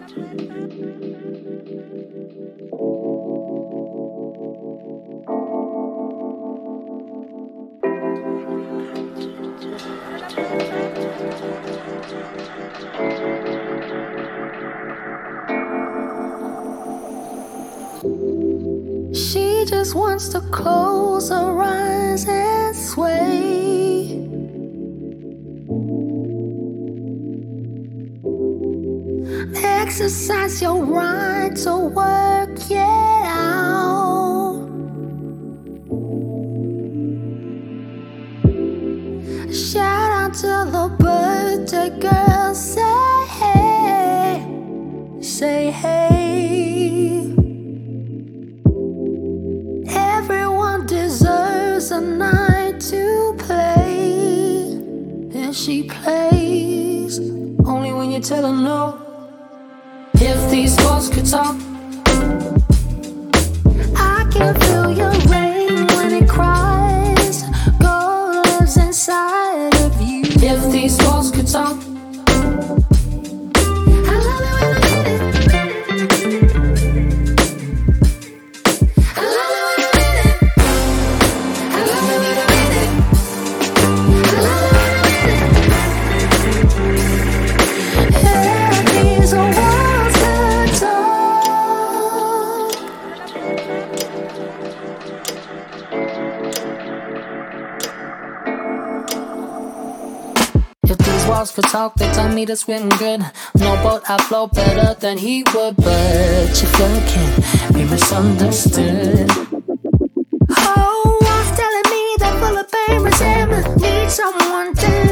She just wants to close her eyes and sway. Exercise your right to work it out. Shout out to the birthday girl, say hey, say hey. Everyone deserves a night to play, and she plays only when you tell her no. If these walls could talk, I can feel your rain when it cries. God lives inside of you. If these walls could talk, I love it when I hit it. I love it when I hit it. I love it when I hit it. I love it when I hit it. If these walls could talk. If these walls could talk, they tell me to swim good. No boat I flow better than he would, but you fucking be misunderstood. Oh, walls telling me they're full of pain, resentment, need someone to